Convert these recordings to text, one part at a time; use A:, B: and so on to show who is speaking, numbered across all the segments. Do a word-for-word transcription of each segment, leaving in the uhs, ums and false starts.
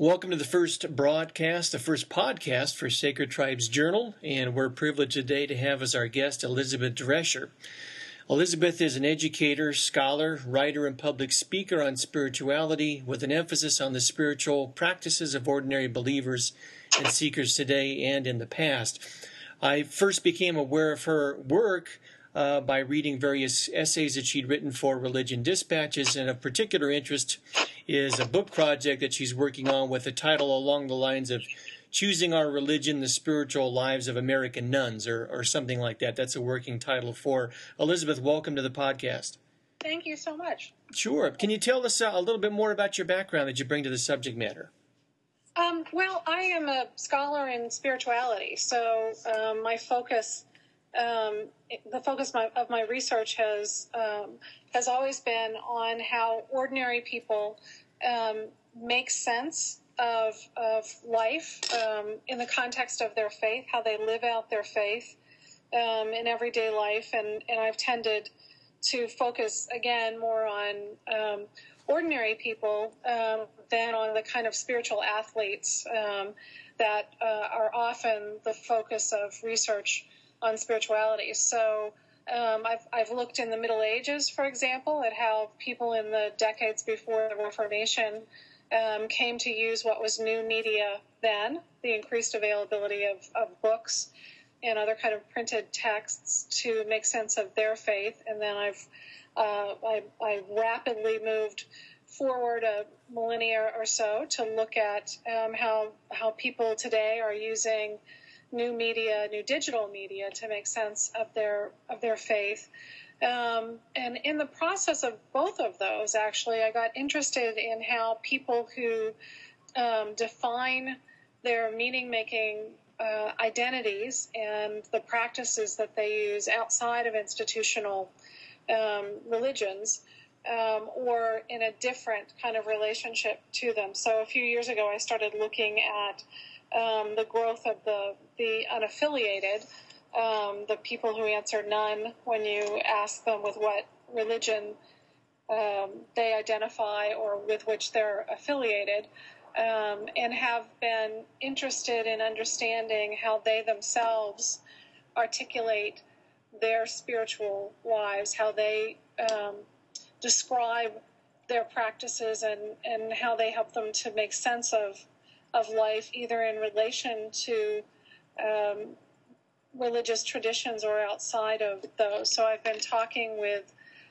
A: Welcome to the first broadcast, the first podcast for Sacred Tribes Journal, and we're privileged today to have as our guest Elizabeth Drescher. Elizabeth is an educator, scholar, writer, and public speaker on spirituality with an emphasis on the spiritual practices of ordinary believers and seekers today and in the past. I first became aware of her work uh, by reading various essays that she'd written for Religion Dispatches, and of particular interest is a book project that she's working on with a title along the lines of Choosing Our Religion, the Spiritual Lives of American Nuns, or, or something like that. That's a working title for Elizabeth. Welcome to the podcast.
B: Thank you so much.
A: Sure. Can you tell us uh, a little bit more about your background that you bring to the subject matter?
B: Um, well, I am a scholar in spirituality, so um, my focus, um, the focus my, of my research has um, has always been on how ordinary people um, make sense of of life um, in the context of their faith, how they live out their faith um, in everyday life, and, and I've tended to focus again more on um, ordinary people um, than on the kind of spiritual athletes um, that uh, are often the focus of research on spirituality. So um, I've, I've looked in the Middle Ages, for example, at how people in the decades before the Reformation um, came to use what was new media then, the increased availability of, of books and other kind of printed texts to make sense of their faith. And then I've Uh, I, I rapidly moved forward a millennia or so to look at um, how how people today are using new media, new digital media, to make sense of their of their faith. Um, and in the process of both of those, actually, I got interested in how people who um, define their meaning-making uh, identities and the practices that they use outside of institutional Um, religions um, or in a different kind of relationship to them. So a few years ago, I started looking at um, the growth of the, the unaffiliated, um, the people who answer none when you ask them with what religion um, they identify or with which they're affiliated, um, and have been interested in understanding how they themselves articulate their spiritual lives, how they um, describe their practices and, and how they help them to make sense of of life, either in relation to um, religious traditions or outside of those. So I've been talking with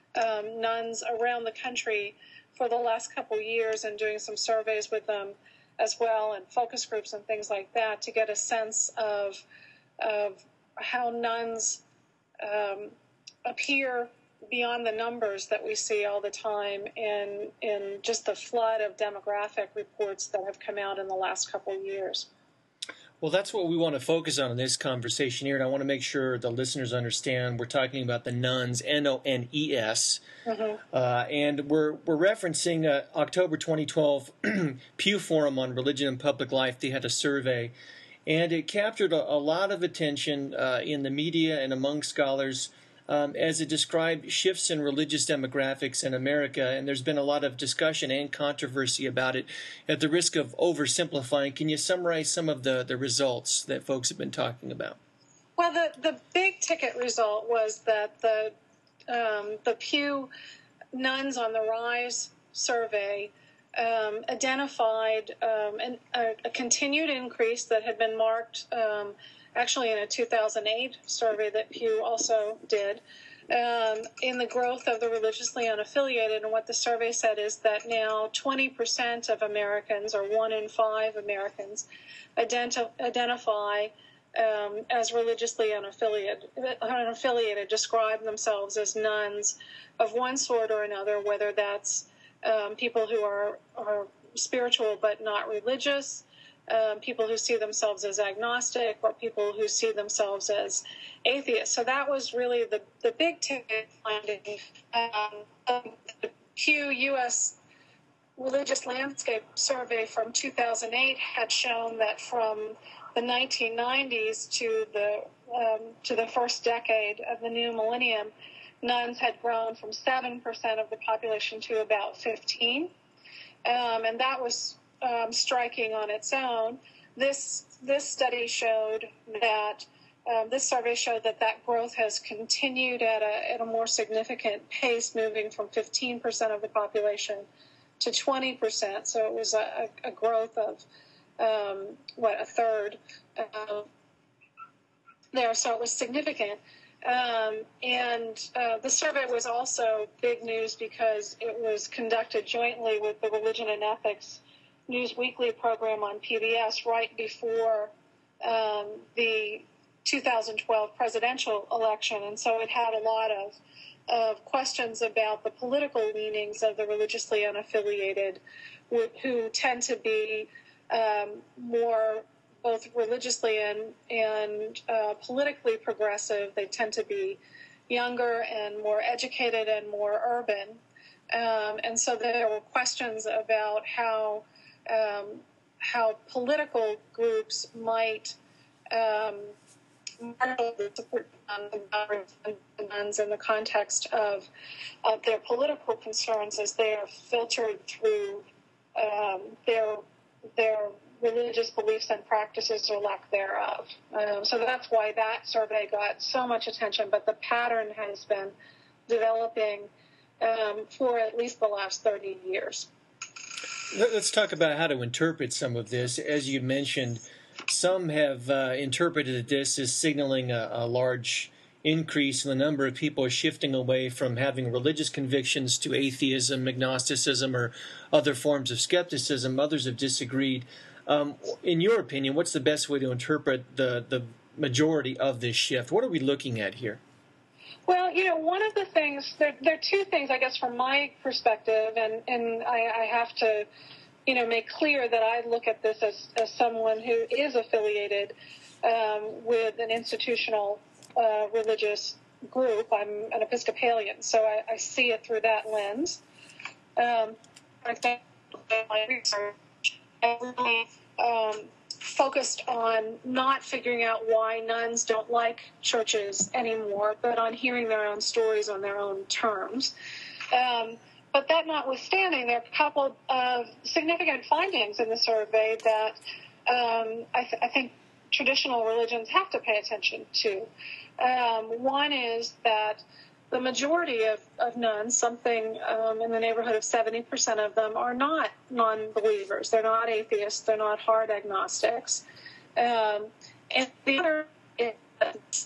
B: um, nuns around the country for the last couple years and doing some surveys with them as well, and focus groups and things like that, to get a sense of of how nuns Um, appear beyond the numbers that we see all the time in in just the flood of demographic reports that have come out in the last couple of years.
A: Well, that's what we want to focus on in this conversation here, and I want to make sure the listeners understand we're talking about the nuns, N O N E S, mm-hmm. uh, and we're we're referencing uh, October twenty twelve Pew Forum on Religion and Public Life. They had a survey, and it captured a, a lot of attention uh, in the media and among scholars um, as it described shifts in religious demographics in America. And there's been a lot of discussion and controversy about it. At the risk of oversimplifying, can you summarize some of the, the results that folks have been talking about?
B: Well, the, the big ticket result was that the um, the Pew Nuns on the Rise survey Um, identified um, an, a, a continued increase that had been marked um, actually in a two thousand eight survey that Pew also did um, in the growth of the religiously unaffiliated. And what the survey said is that now twenty percent of Americans, or one in five Americans, identi- identify um, as religiously unaffiliated, unaffiliated, describe themselves as nuns of one sort or another, whether that's Um, people who are, are spiritual but not religious, um, people who see themselves as agnostic, or people who see themselves as atheists. So that was really the, the big ticket finding. Um, the Pew U S Religious Landscape Survey from two thousand eight had shown that from the nineteen nineties to the um, to the first decade of the new millennium, nuns had grown from seven percent of the population to about fifteen. Um, and that was um, striking on its own. This this study showed that um, this survey showed that that growth has continued at a at a more significant pace, moving from fifteen percent of the population to twenty percent. So it was a, a growth of um, what a third uh, there. So it was significant. Um, and uh, the survey was also big news because it was conducted jointly with the Religion and Ethics News Weekly program on P B S right before um, the two thousand twelve presidential election. And so it had a lot of, of questions about the political leanings of the religiously unaffiliated, who tend to be um, more both religiously and, and uh, politically progressive. They tend to be younger and more educated and more urban. Um, and so there were questions about how um, how political groups might um, support the nuns in the context of, of their political concerns as they are filtered through um, their their religious beliefs and practices or lack thereof. Um, so that's why that survey got so much attention, but the pattern has been developing um, for at least the last thirty years.
A: Let's talk about how to interpret some of this. As you mentioned, some have uh, interpreted this as signaling a, a large increase in the number of people shifting away from having religious convictions to atheism, agnosticism, or other forms of skepticism. Others have disagreed. Um, in your opinion, what's the best way to interpret the, the majority of this shift? What are we looking at here?
B: Well, you know, one of the things, there, there are two things, I guess, from my perspective, and, and I, I have to, you know, make clear that I look at this as, as someone who is affiliated um, with an institutional uh, religious group. I'm an Episcopalian, so I, I see it through that lens. Um, I think my research I really um, focused on not figuring out why nuns don't like churches anymore, but on hearing their own stories on their own terms. Um, but that notwithstanding, there are a couple of significant findings in the survey that um, I, th- I think traditional religions have to pay attention to. Um, one is that the majority of, of nuns, something um, in the neighborhood of seventy percent of them, are not non-believers. They're not atheists. They're not hard agnostics. Um, and the other is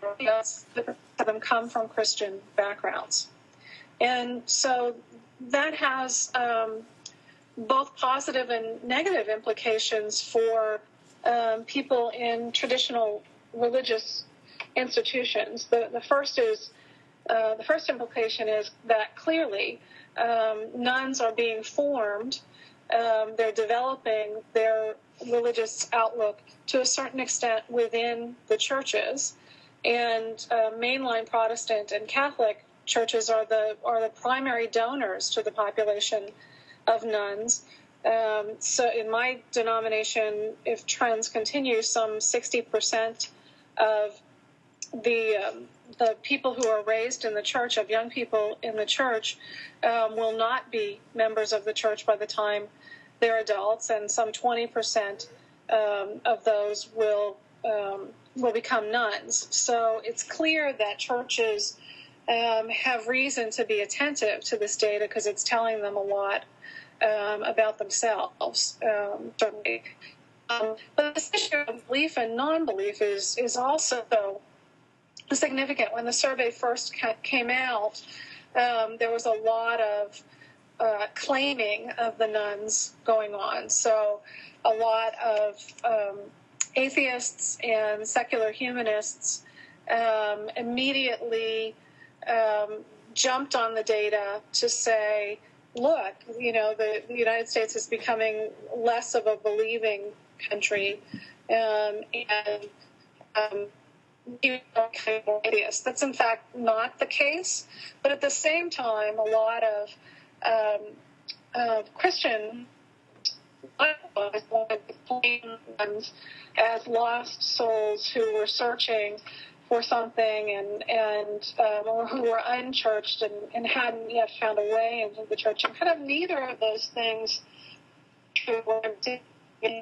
B: of them come from Christian backgrounds. And so that has um, both positive and negative implications for um, people in traditional religious institutions. The, the first is Uh, the first implication is that clearly um, nuns are being formed. Um, they're developing their religious outlook to a certain extent within the churches, and uh, mainline Protestant and Catholic churches are the are the primary donors to the population of nuns. Um, so, in my denomination, if trends continue, some sixty percent of the um, the people who are raised in the church, of young people in the church, um, will not be members of the church by the time they're adults, and some twenty percent um, of those will um, will become nuns. So it's clear that churches um, have reason to be attentive to this data because it's telling them a lot um, about themselves, um, certainly. Um, but this issue of belief and non-belief is is also significant. When the survey first came out, um, there was a lot of uh, claiming of the nuns going on. So a lot of um, atheists and secular humanists um, immediately um, jumped on the data to say, look, you know, the, the United States is becoming less of a believing country, um, and um, that's in fact not the case. But at the same time, a lot of um, uh, Christian as lost souls who were searching for something and and um, or who were unchurched and, and hadn't yet found a way into the church. And kind of neither of those things true. What I'm seeing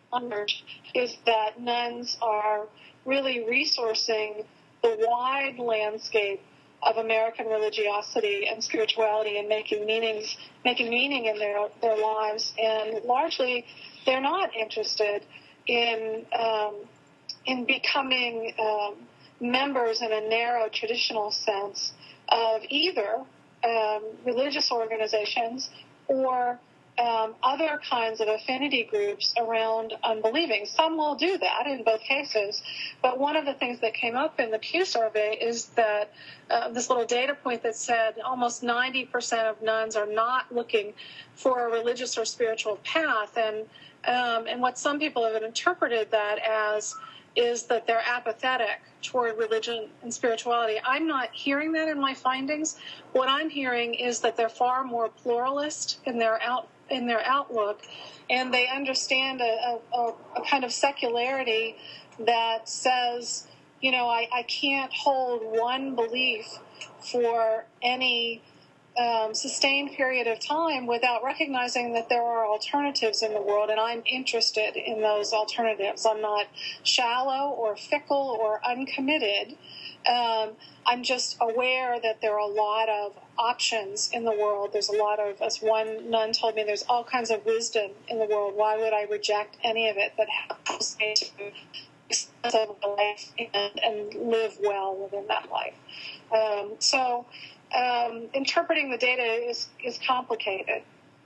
B: is that nuns are really resourcing the wide landscape of American religiosity and spirituality and making meanings, making meaning in their their lives. And largely, they're not interested in um, in becoming um, members in a narrow traditional sense of either um, religious organizations or um, other kinds of affinity groups around unbelieving. Some will do that in both cases, but one of the things that came up in the Pew survey is that uh, this little data point that said almost ninety percent of nuns are not looking for a religious or spiritual path, and um, and what some people have interpreted that as is that they're apathetic toward religion and spirituality. I'm not hearing that in my findings. What I'm hearing is that they're far more pluralist in their out in their outlook, and they understand a, a, a kind of secularity that says, you know, I, I can't hold one belief for any Um, sustained period of time without recognizing that there are alternatives in the world, and I'm interested in those alternatives. I'm not shallow or fickle or uncommitted. Um, I'm just aware that there are a lot of options in the world. There's a lot of, as one nun told me, there's all kinds of wisdom in the world. Why would I reject any of it that helps me to live a life and, and live well within that life? Um, so Um, interpreting the data is, is complicated.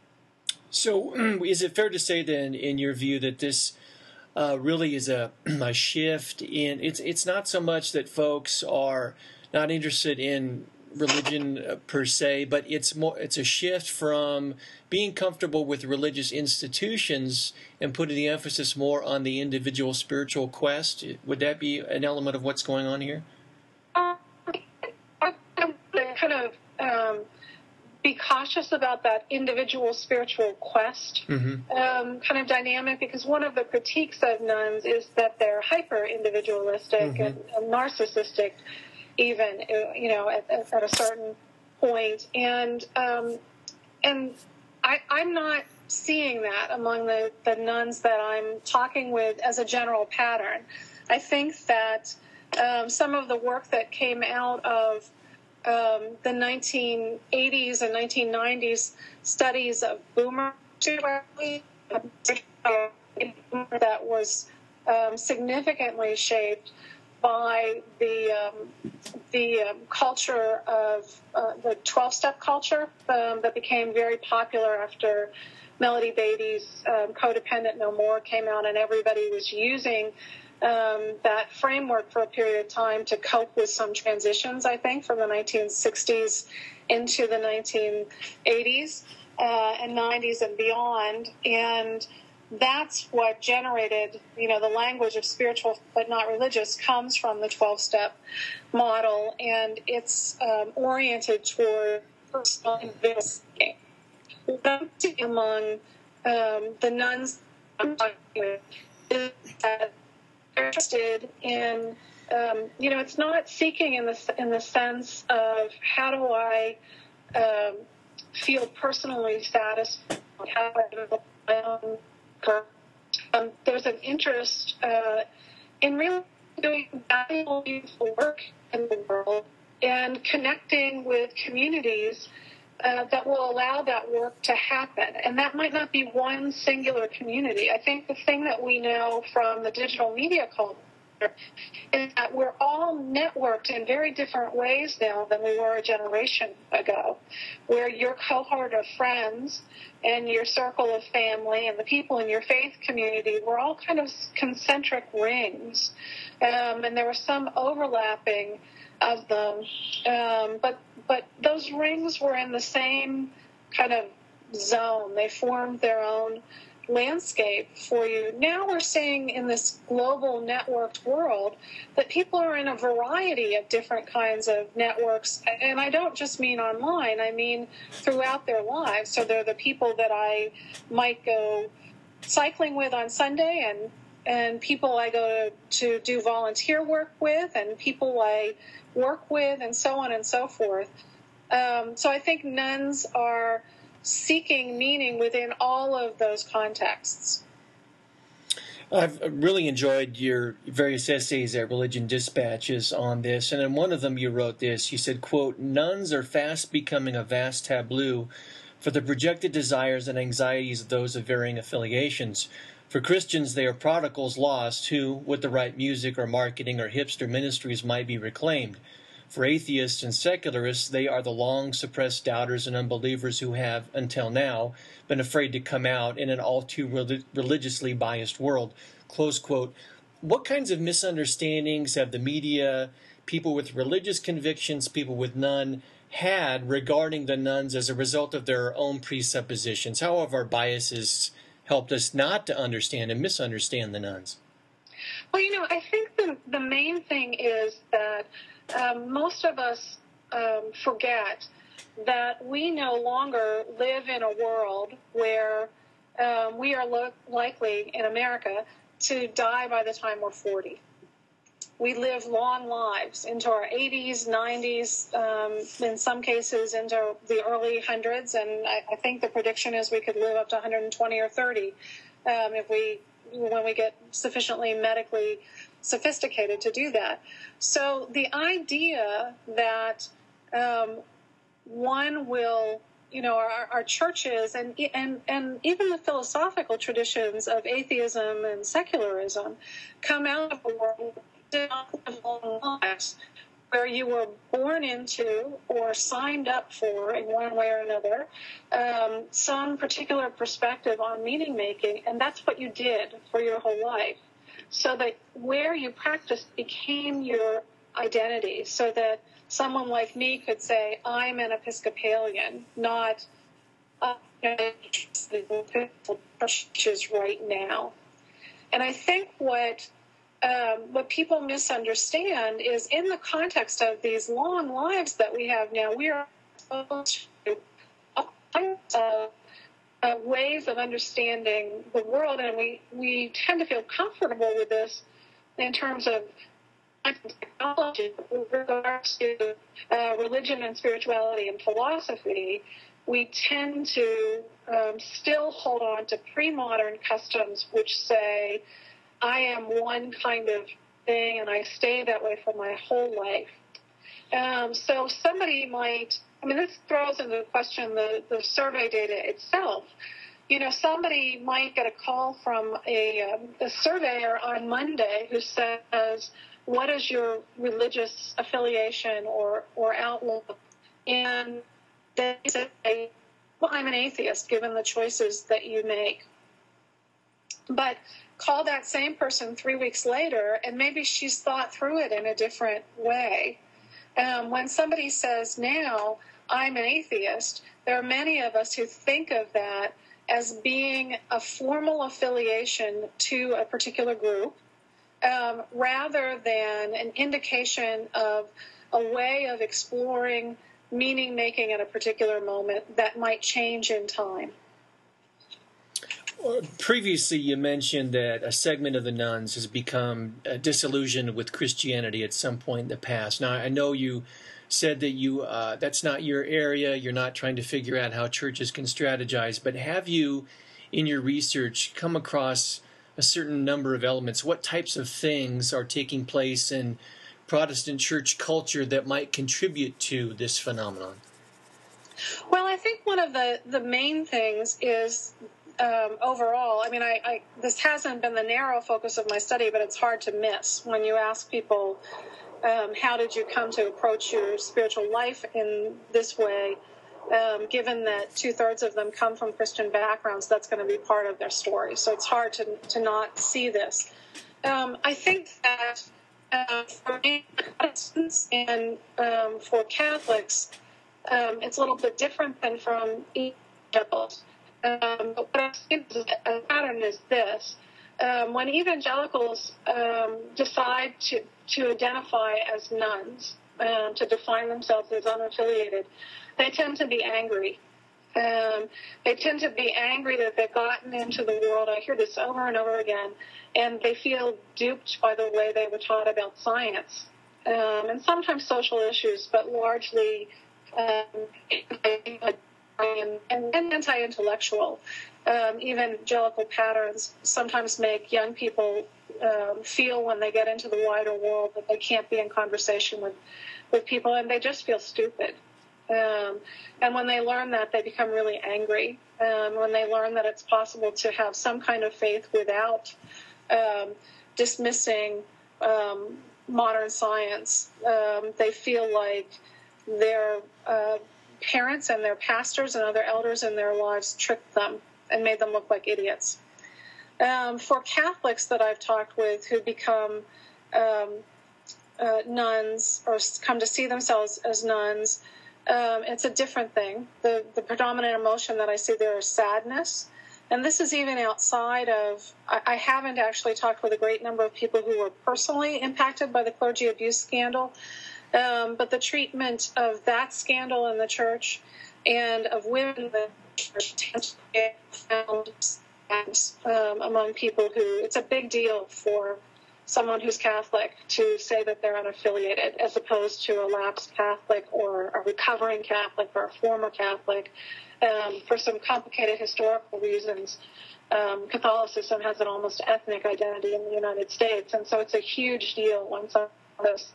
A: So is it fair to say then, in your view, that this uh, really is a, a shift in, it's it's not so much that folks are not interested in religion uh, per se, but it's more it's a shift from being comfortable with religious institutions and putting the emphasis more on the individual spiritual quest? Would that be an element of what's going on here?
B: Kind of um, be cautious about that individual spiritual quest mm-hmm. um, kind of dynamic, because one of the critiques of nuns is that they're hyper individualistic mm-hmm. and, and narcissistic, even you know at, at a certain point, and um, and I, I'm not seeing that among the, the nuns that I'm talking with as a general pattern. I think that um, some of the work that came out of Um, the nineteen eighties and nineteen nineties studies of boomer spirituality that was um, significantly shaped by the um, the um, culture of uh, the twelve-step culture um, that became very popular after Melody Beattie's um, Codependent No More came out, and everybody was using Um, that framework for a period of time to cope with some transitions, I think, from the nineteen sixties into the nineteen eighties uh, and nineties and beyond. And that's what generated, you know, the language of spiritual but not religious comes from the twelve-step model, and it's um, oriented toward personal investing. Among um, the nuns I'm talking with is that interested in, um, you know, it's not seeking in the in the sense of how do I um, feel personally satisfied, how do I develop my own purpose. Um, there's an interest uh, in really doing valuable, useful work in the world and connecting with communities Uh, that will allow that work to happen. And that might not be one singular community. I think the thing that we know from the digital media culture is that we're all networked in very different ways now than we were a generation ago, where your cohort of friends and your circle of family and the people in your faith community were all kind of concentric rings. Um, and there was some overlapping of them, um, but but those rings were in the same kind of zone. They formed their own landscape for you. Now we're seeing in this global networked world that people are in a variety of different kinds of networks, and I don't just mean online, I mean throughout their lives. So they're the people that I might go cycling with on Sunday, and and people I go to, to do volunteer work with, and people I work with, and so on and so forth. Um, so I think nuns are seeking meaning within all of those contexts.
A: I've really enjoyed your various essays at Religion Dispatches on this, and in one of them you wrote this. You said, quote, "Nuns are fast becoming a vast tableau for the projected desires and anxieties of those of varying affiliations. For Christians, they are prodigals lost who, with the right music or marketing or hipster ministries, might be reclaimed. For atheists and secularists, they are the long-suppressed doubters and unbelievers who have, until now, been afraid to come out in an all too relig- religiously biased world." Close quote. What kinds of misunderstandings have the media, people with religious convictions, people with none, had regarding the nuns as a result of their own presuppositions? How have our biases helped us not to understand and misunderstand the nuns?
B: Well, you know, I think the, the main thing is that um, most of us um, forget that we no longer live in a world where um, we are lo- likely in America to die by the time we're forty. We live long lives into our eighties, nineties, um, in some cases into the early hundreds, and I, I think the prediction is we could live up to one hundred twenty or thirty um, if we, when we get sufficiently medically sophisticated to do that. So the idea that um, one will, you know, our, our churches and and and even the philosophical traditions of atheism and secularism come out of a world of long lives where you were born into or signed up for, in one way or another, um, some particular perspective on meaning making, and that's what you did for your whole life. So that where you practiced became your identity, so that someone like me could say, I'm an Episcopalian, not uh, churches right now. And I think what um, what people misunderstand is in the context of these long lives that we have now, we are exposed to all kinds of uh, ways of understanding the world, and we, we tend to feel comfortable with this in terms of technology with regards to uh, religion and spirituality and philosophy. We tend to um, still hold on to pre-modern customs which say, I am one kind of thing and I stay that way for my whole life. Um, so somebody might, I mean, this throws into question the, the survey data itself. You know, somebody might get a call from a, um, a surveyor on Monday who says, what is your religious affiliation or, or outlook? And they say, well, I'm an atheist, given the choices that you make. But call that same person three weeks later, and maybe she's thought through it in a different way. Um, when somebody says now, I'm an atheist, there are many of us who think of that as being a formal affiliation to a particular group, um, rather than an indication of a way of exploring meaning-making at a particular moment that might change in time.
A: Previously, you mentioned that a segment of the nuns has become uh, disillusioned with Christianity at some point in the past. Now, I know you said that you uh, that's not your area. You're not trying to figure out how churches can strategize. But have you, in your research, come across a certain number of elements? What types of things are taking place in Protestant church culture that might contribute to this phenomenon?
B: Well, I think one of the, the main things is Um, overall, I mean, I, I this hasn't been the narrow focus of my study, but it's hard to miss when you ask people, um, how did you come to approach your spiritual life in this way? Um, given that two-thirds of them come from Christian backgrounds, that's going to be part of their story. So it's hard to, to not see this. Um, I think that uh, for Protestants and um, for Catholics, um, it's a little bit different than from evangelicals. Um, but what I've seen as a pattern is this. Um, when evangelicals um, decide to, to identify as nuns, um, to define themselves as unaffiliated, they tend to be angry. Um, they tend to be angry that they've gotten into the world. I hear this over and over again. And they feel duped by the way they were taught about science. Um, and sometimes social issues, but largely um, and, and, and anti-intellectual. Um, evangelical patterns sometimes make young people um, feel when they get into the wider world that they can't be in conversation with, with people, and they just feel stupid. Um, and when they learn that, they become really angry. Um, when they learn that it's possible to have some kind of faith without um, dismissing um, modern science, um, they feel like their uh, parents and their pastors and other elders in their lives tricked them and made them look like idiots. Um, for Catholics that I've talked with who become um, uh, nuns or come to see themselves as nuns, um, it's a different thing. The, the predominant emotion that I see there is sadness. And this is even outside of, I, I haven't actually talked with a great number of people who were personally impacted by the clergy abuse scandal, um, but the treatment of that scandal in the church and of women in the church tends to get found um, among people who, it's a big deal for someone who's Catholic to say that they're unaffiliated as opposed to a lapsed Catholic or a recovering Catholic or a former Catholic. Um, for some complicated historical reasons, um, Catholicism has an almost ethnic identity in the United States, and so it's a huge deal when some of this.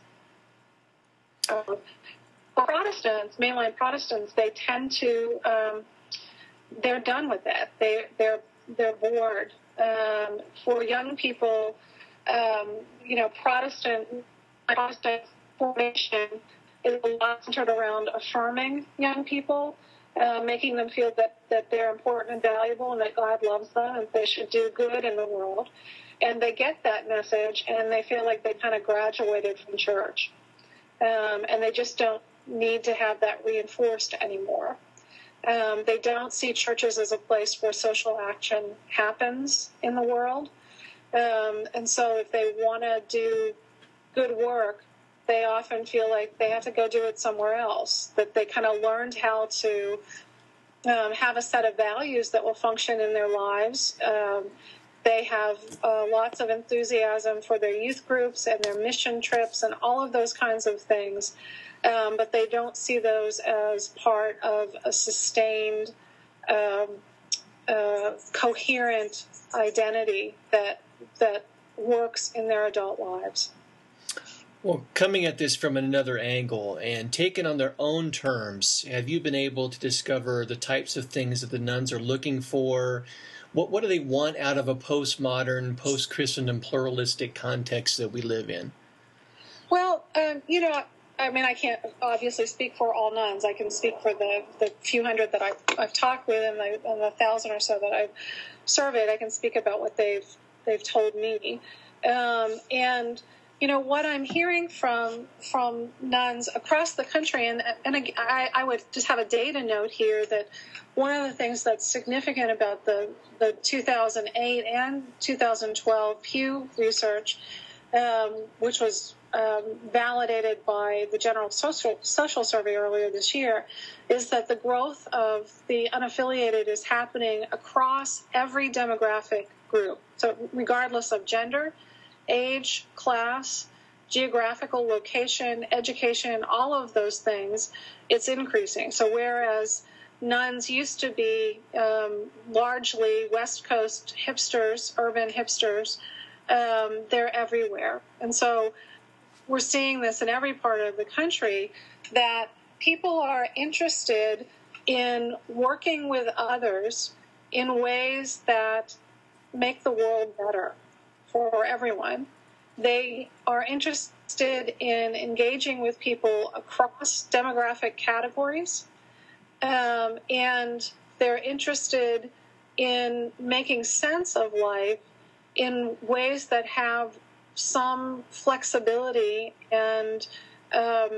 B: Um, for Protestants, mainline Protestants, they tend to, um, they're done with it. They, they're they're bored. Um, for young people, um, you know, Protestant Protestant formation is a lot centered around affirming young people. Uh, making them feel that, that they're important and valuable and that God loves them and they should do good in the world. And they get that message and they feel like they kind of graduated from church. Um, and they just don't need to have that reinforced anymore. Um, they don't see churches as a place where social action happens in the world. Um, and so if they want to do good work, they often feel like they have to go do it somewhere else, that they kind of learned how to um, have a set of values that will function in their lives. Um, they have uh, lots of enthusiasm for their youth groups and their mission trips and all of those kinds of things, um, but they don't see those as part of a sustained, um, uh, coherent identity that that works in their adult lives.
A: Well, coming at this from another angle and taken on their own terms, have you been able to discover the types of things that the nuns are looking for? What what do they want out of a postmodern, post-Christendom, pluralistic context that we live in?
B: Well, um, you know, I mean, I can't obviously speak for all nuns. I can speak for the, the few hundred that I've, I've talked with and the, and the thousand or so that I've surveyed. I can speak about what they've they've told me, um, and. You know, what I'm hearing from from nuns across the country, and, and I, I would just have a data note here that one of the things that's significant about the, the two thousand eight and two thousand twelve Pew research, um, which was um, validated by the General Social, Social Survey earlier this year, is that the growth of the unaffiliated is happening across every demographic group. So regardless of gender, age, class, geographical location, education, all of those things, it's increasing. So whereas nuns used to be um, largely West Coast hipsters, urban hipsters, um, they're everywhere. And so we're seeing this in every part of the country, that people are interested in working with others in ways that make the world better for everyone. They are interested in engaging with people across demographic categories, um, and they're interested in making sense of life in ways that have some flexibility and um,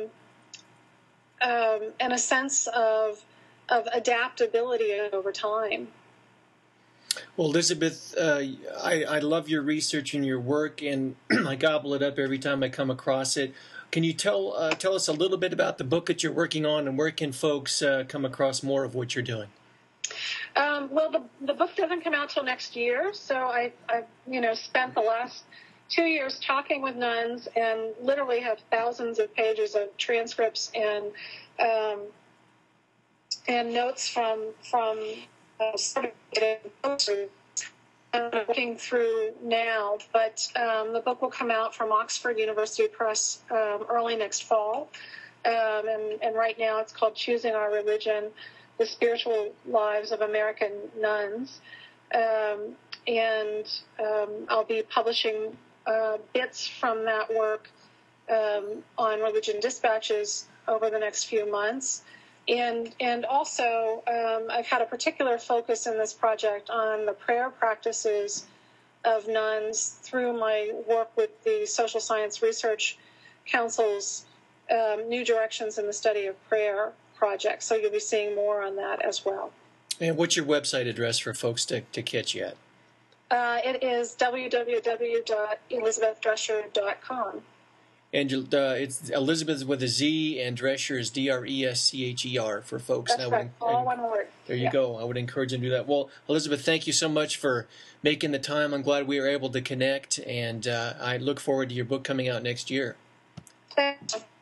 B: um, and a sense of of adaptability over time.
A: Well, Elizabeth, uh, I, I love your research and your work, and I gobble it up every time I come across it. Can you tell uh, tell us a little bit about the book that you're working on, and where can folks uh, come across more of what you're doing?
B: Um, well, the, the book doesn't come out till next year, so I, I've you know spent the last two years talking with nuns and literally have thousands of pages of transcripts and um, and notes from from uh, sort of I'm looking through now, but um, the book will come out from Oxford University Press um, early next fall. Um, and, and right now it's called Choosing Our Religion, The Spiritual Lives of American Nuns. Um, and um, I'll be publishing uh, bits from that work um, on Religion Dispatches over the next few months. And and also, um, I've had a particular focus in this project on the prayer practices of nuns through my work with the Social Science Research Council's um, New Directions in the Study of Prayer project. So you'll be seeing more on that as well.
A: And what's your website address for folks to, to catch you at?
B: Uh, it is w w w dot elizabeth drescher dot com.
A: And uh, it's Elizabeth with a Z, and Drescher is D R E S C H E R for folks.
B: That's right, all one word.
A: There you
B: yeah.
A: go. I would encourage them to do that. Well, Elizabeth, thank you so much for making the time. I'm glad we were able to connect, and uh, I look forward to your book coming out next year.
B: Thank you.